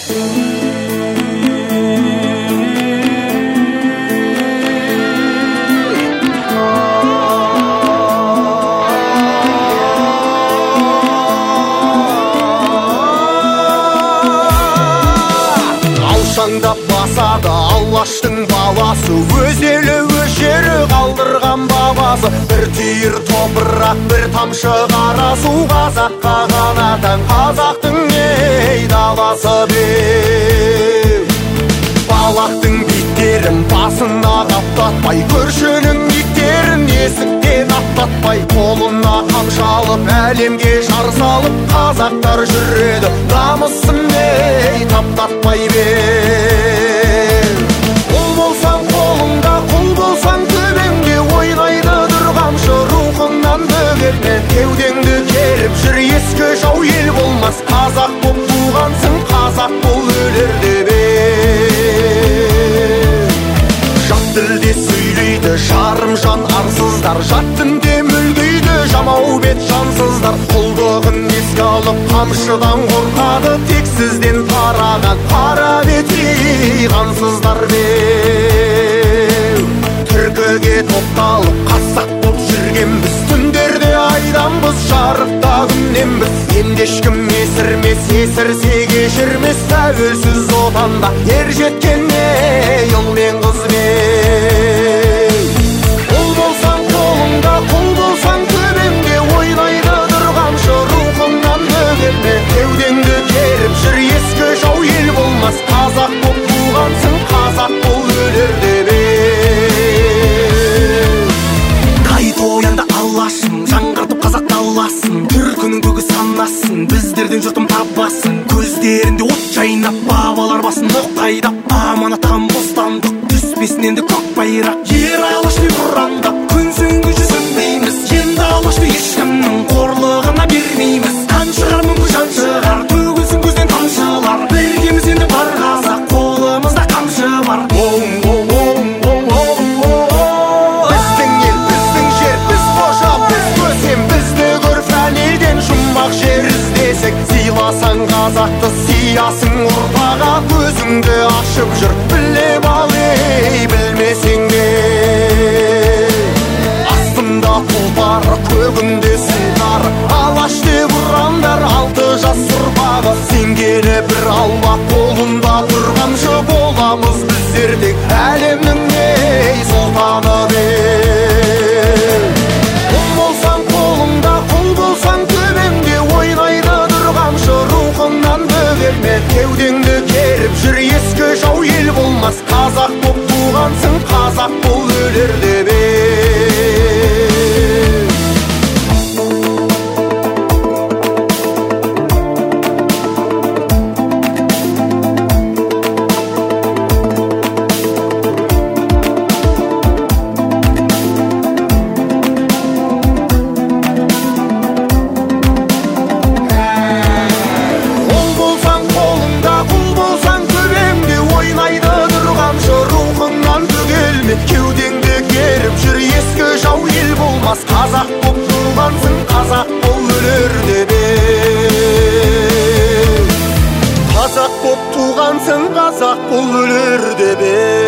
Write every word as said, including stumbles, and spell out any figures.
Алшаңдап басады Алаштың баласы, өз елі өз жері қалдырған бабасы. Бір түйір топырақ, бір тамшы қара су, қазаққа ғана тән қазақтың ей даласы беу. Балақтың биттерін басына қаптатпай, көршінің иттерін есіктен аттатпай, қолына қамшы алып әлемге жар салып, қазақтар жүреді намысын ей таптатпай беу. Құл болсаң қолыңда, құл болсаң төбеңде, ойнайды дұрғамшы рухыңнан бөгелме. Кеудеңді керіп жүр, ескі жау ел болмас. Қазақ боп туғансың, қазақ бол өлерде беу. Жат тілде сөйлейді жарым жан арсыздар, жат дінде мүлгиді жамау бет жансыздар. Құлдығын еске алып қамшыдан қорқады, тексізден тараған қара бетей қансыздар беу. Түркіге топталып қазақ боп жүргенбіз, түндерде айданбыз, жарықта күнненбіз. Енді ешкім есірмес, есірсе кешірмес, тәуелсіз отанда ер жеткенне ұл мен қыз беу. Құл болсаң қолыңда, құл болсаң төбеңде, ойнайды дұрғамшы рухыңнан бөгелме. Кеудеңді керіп жүр, ескі жау ел болмас. Қазақ боп туғансың, қазақ бол өлерде беу. Қайт оянды Алашым, жаңғыртып қазақ даласын, түркінің көгі санасын, біздерден жұртым табасын. Көздерінде от жайнап, бабалар басын оқтайдап, аманаттан бостандық түспесін енді көк байрақ. Ер Алашты ұрандап, күн сөңгі жүзін дейміз, енді Алашты ешкімнің қорлығына бермейміз. Қан шығар мүмкін жан шығар, төгілсін көзден тамшылар, біргеміз енді бар қазақ, қолымызда қамшы бар. Біздің ел, біздің жер, біз қожа, біз көсем, бізді көр фәниден жұмбақ жер іздесек. Сыйласаң қазақты, сиясың ұрпаға, көзіңді ашып жүр, біліп ал ей білмесең де. Астында тұлпары, көгінде сыңғары, Алаш деп ұрандар алты жас ұрпағы. Сенгені бір алма қолында тұрғаншы, боламыз біздер тек әлемнің ей сұлтаны беу. Құл болсаң қолыңда, құл болсаң төбеңде, ойнайды дұрғамшы рухыңнан бөгелме. Кеудеңді керіп жүр, ескі жау ел болмас. Қазақ боп туғансың, қазақ бол өлерде беу. Кеудеңді керіп жүр, ескі жау ел болмас. Қазақ боп туғансың, қазақ бол өлерде беу. Қазақ боп туғансың, қазақ бол өлерде беу.